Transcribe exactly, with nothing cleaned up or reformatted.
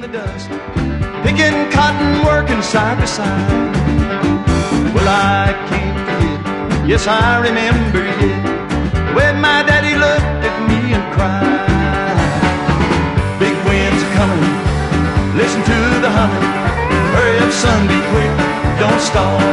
the dust, picking cotton, working side by side. Well, I can't forget, yes, I remember it, the way my daddy looked at me and cried. Big winds are coming, listen to the humming. Hurry up, son, be quick, don't stall.